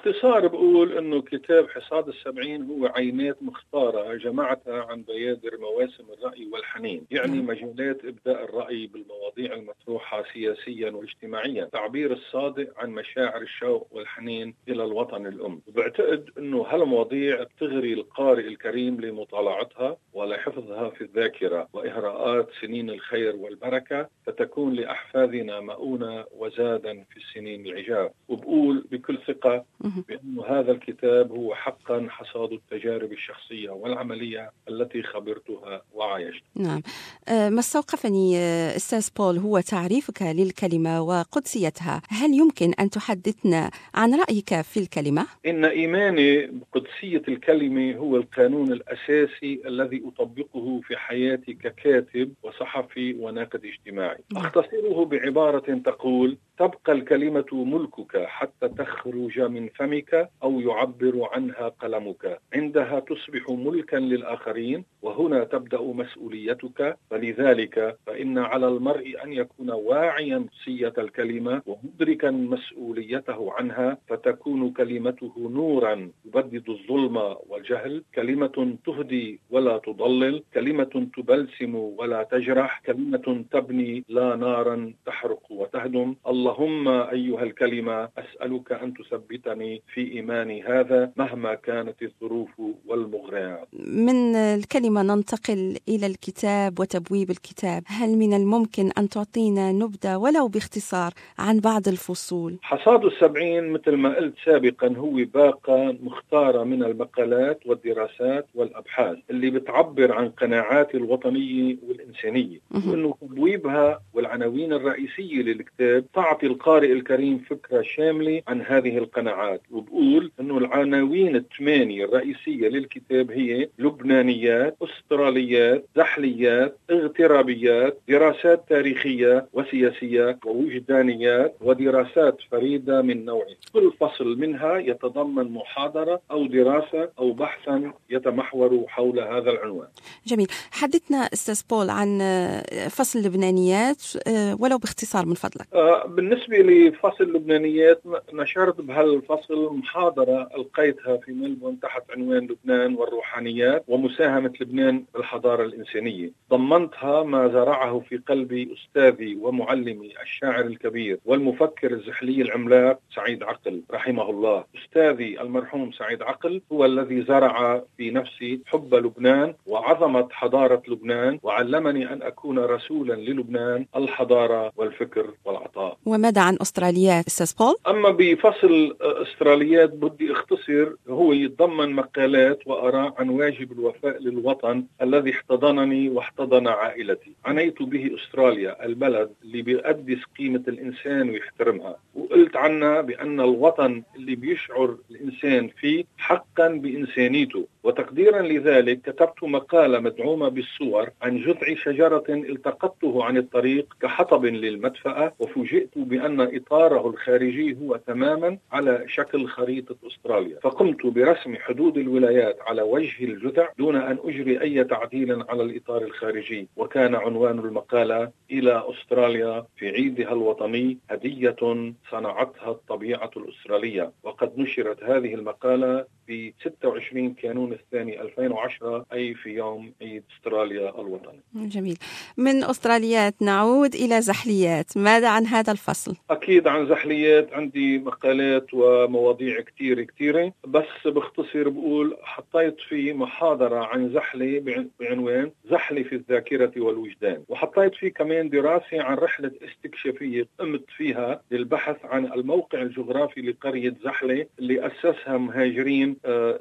باختصار بقول أنه كتاب حصاد السبعين هو عينات مختارة جمعتها عن بيادر مواسم الرأي والحنين، يعني مجالات إبداء الرأي بالمواضيع المطروحة سياسيا واجتماعيا، تعبير الصادق عن مشاعر الشوق والحنين إلى الوطن الأم. وبعتقد أنه هالمواضيع بتغري القارئ الكريم لمطالعتها ولحفظها في الذاكرة وإهراءات سنين الخير والبركة، فتكون لأحفادنا مؤونة وزادا في السنين العجاف. وبقول بكل ثقة بأن هذا الكتاب هو حقا حصاد التجارب الشخصية والعملية التي خبرتها وعايشتها. نعم. ما استوقفني أستاذ بول هو تعريفك للكلمة وقدسيتها. هل يمكن أن تحدثنا عن رأيك في الكلمة؟ إن إيماني بقدسية الكلمة هو القانون الأساسي الذي أطبقه في حياتي ككاتب وصحفي وناقد اجتماعي. أختصره بعبارة تقول: تبقى الكلمة ملكك حتى تخرج من فمك أو يعبر عنها قلمك، عندها تصبح ملكا للآخرين، وهنا تبدأ مسؤوليتك. فلذلك فإن على المرء أن يكون واعيا قدسية الكلمة ومدركا مسؤوليته عنها، فتكون كلمته نورا يبدد الظلم والجهل، كلمة تهدي ولا تضلل، كلمة تبلسم ولا تجرح، كلمة تبني لا نارا تحرق وتهدم. اللهم أيها الكلمة أسألك أن تثبتني في إيماني هذا مهما كانت الظروف والمغريات. من الكلمة ننتقل إلى الكتاب وتبويب الكتاب. هل من الممكن أن تعطينا نبذة ولو باختصار عن بعض الفصول؟ حصاد السبعين مثل ما قلت سابقا هو باقة مختارة من المقالات والدراسات والأبحاث اللي بتعبر عن قناعاتي الوطنية والإنسانية، وإنه تبويبها والعناوين الرئيسية للكتاب تعطي القارئ الكريم فكرة شاملة عن هذه القناعات. وبقول إنه العناوين الثمانية الرئيسية للكتاب هي لبنانيات، أستراليات، زحليات، اغترابيات، دراسات تاريخية وسياسية، ووجدانيات، ودراسات فريدة من نوعها. كل فصل منها يتضمن محاضرة أو دراسة أو بحثا يتمحور حول هذا العنوان. جميل. حدثنا أستاذ بول عن فصل اللبنانيات ولو باختصار من فضلك. بالنسبة لفصل اللبنانيات نشرت بهالفصل محاضرة ألقيتها في ملبون تحت عنوان لبنان والروحانيات ومساهمة لبنان بالحضارة الإنسانية. ضمنتها ما زرعه في قلبي أستاذي ومعلمي الشاعر الكبير والمفكر الزحلي العملاق سعيد عقل رحمه الله. أستاذي المرحوم سعيد عقل هو الذي زرع في نفسي حب لبنان وعظمة حضارة لبنان، وعلمني أن أكون رسولا للبنان، الحضارة والفكر والعطاء. وماذا عن أستراليات أستاذ بول؟ أما بفصل أستراليات بدي أختصر، هو يتضمن مقالات وآراء عن واجب الوفاء للوطن الذي احتضنني واحتضن عائلتي. عنيت به أستراليا، البلد اللي بيقدس قيمة الإنسان ويحترمها، وقلت عنها بأن الوطن اللي بيشعر الإنسان فيه حقا بإنسانيته. وتقديرا لذلك كتبت مقالة مدعومة بالصور عن جذع شجرة التقطته عن الطريق كحطب للمدفأة، وفوجئت بأن إطاره الخارجي هو تماما على شكل خريطة أستراليا. فقمت برسم حدود الولايات على وجه الجذع دون أن أجري أي تعديل على الإطار الخارجي. وكان عنوان المقالة: إلى أستراليا في عيدها الوطني هدية صنعتها الطبيعة الأسترالية. وقد نشرت هذه المقالة في 26 كانون الثاني 2010، أي في يوم عيد أستراليا الوطني. جميل. من أستراليات نعود إلى زحليات. ماذا عن هذا الفصل؟ أكيد عن زحليات عندي مقالات ومواضيع كتيرة، بس باختصر بقول حطيت في محاضرة عن زحلة بعنوان زحلة في الذاكرة والوجدان، وحطيت فيه كمان دراسة عن رحلة استكشافية قمت فيها للبحث عن الموقع الجغرافي لقرية زحلة اللي أسسها مهاجرين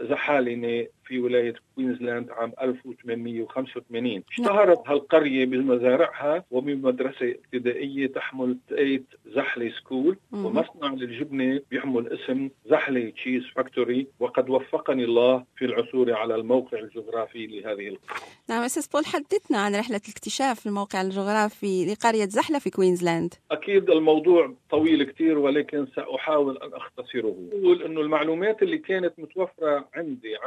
زحالنة في ولاية كوينزلاند عام 1885. اشتهرت هالقرية بمزارعها وبمدرسة ابتدائية تحمل تايت زحلي سكول، ومصنع للجبنة بيحمل اسم زحلي تشيز فاكتوري. وقد وفقني الله في العثور على الموقع الجغرافي لهذه القرية. نعم أستاذ بول، حدثنا عن رحلة الاكتشاف الموقع الجغرافي لقرية زحلة في كوينزلاند. أكيد الموضوع طويل كتير ولكن سأحاول أن أختصره. أقول أنه المعلومات اللي كانت متوفرة عندي عن قرية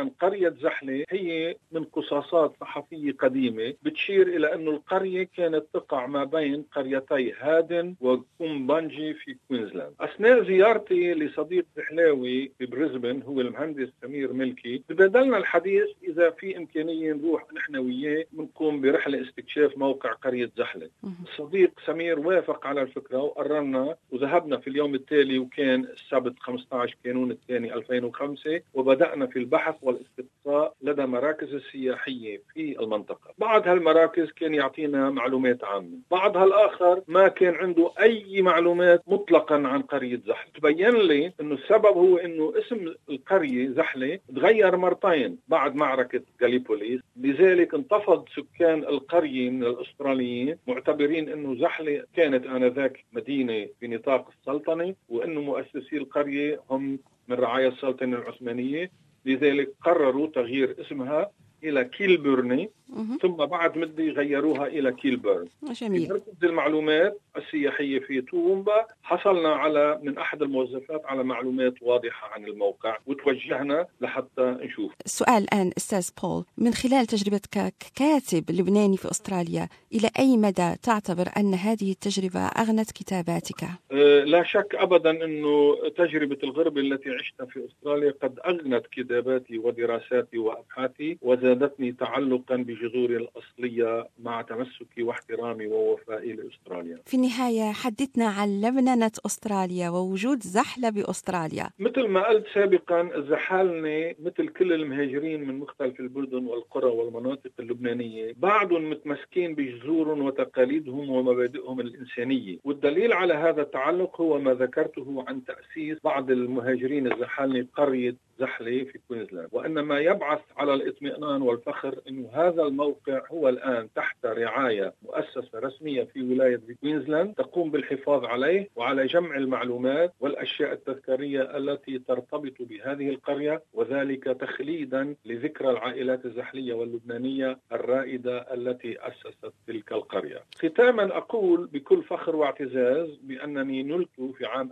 قرية زحلة هي من قصاصات صحفية قديمة بتشير إلى أن القرية كانت تقع ما بين قريتي هادن وكومبانجي في كوينزلاند. أثناء زيارتي لصديق زحلاوي في بريسبن هو المهندس سمير ملكي، تبادلنا الحديث إذا في إمكانية نروح نحن وياه ونقوم برحلة استكشاف موقع قرية زحلة. الصديق سمير وافق على الفكرة وقررنا وذهبنا في اليوم التالي، وكان السبت 15 كانون الثاني 2005، وبدأنا في البحث والاستقصاء لدى مراكز السياحية في المنطقة. بعض هالمراكز كان يعطينا معلومات عامة، بعض هالآخر ما كان عنده أي معلومات مطلقا عن قرية زحلة. تبين لي أنه السبب هو أنه اسم القرية زحلة تغير مرتين بعد معركة غاليبوليس، لذلك انتفض سكان القرية من الأستراليين معتبرين أنه زحلة كانت آنذاك مدينة في نطاق السلطنة، وأنه مؤسسي القرية هم من رعايا السلطنة العثمانية، لذلك قرروا تغيير اسمها إلى كيلبورني، ثم بعد مدة غيروها إلى كيلبورن. جميل. في مركز المعلومات السياحية في تومبا حصلنا على من أحد الموظفات على معلومات واضحة عن الموقع وتوجهنا لحتى نشوف. السؤال الآن أستاذ بول، من خلال تجربتك ككاتب لبناني في أستراليا، إلى أي مدى تعتبر أن هذه التجربة أغنت كتاباتك؟ لا شك أبدا أنه تجربة الغربة التي عشتها في أستراليا قد أغنت كتاباتي ودراساتي وأبحاثي، وزادتني تعلقا بجذوري الأصلية مع تمسكي واحترامي ووفائي لأستراليا. في النهاية حدثنا عن لبنانة أستراليا ووجود زحلة بأستراليا. مثل ما قلت سابقا، الزحالنة مثل كل المهاجرين من مختلف البلدن والقرى والمناطق اللبنانية بعضهم متمسكين بجذورهم وتقاليدهم ومبادئهم الإنسانية، والدليل على هذا التعلق هو ما ذكرته عن تأسيس بعض المهاجرين الزحالنة قرية زحلة في كوينزلاند، وأن ما يبعث على الاطمئنان والفخر أن هذا الموقع هو الآن تحت رعاية مؤسسة رسمية في ولاية كوينزلاند تقوم بالحفاظ عليه وعلى جمع المعلومات والأشياء التذكارية التي ترتبط بهذه القرية، وذلك تخليدا لذكرى العائلات الزحلية واللبنانية الرائدة التي أسست تلك القرية. ختاما أقول بكل فخر واعتزاز بأنني نلت في عام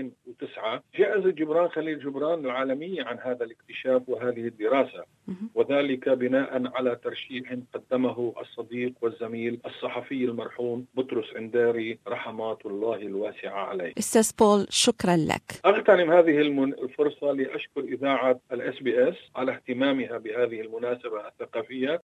2009 جائزة جبران خليل جبران العالمية عن هذا الاكتشاف وهذه الدراسة، وذلك بناء على ترشيح قدمه الصديق والزميل الصحفي المرحوم بطرس عنداري رحمات الله الواسعة عليه. أستاذ بول، شكرا لك. أغتنم هذه الفرصة لأشكر إذاعة SBS على اهتمامها بهذه المناسبة الثقافية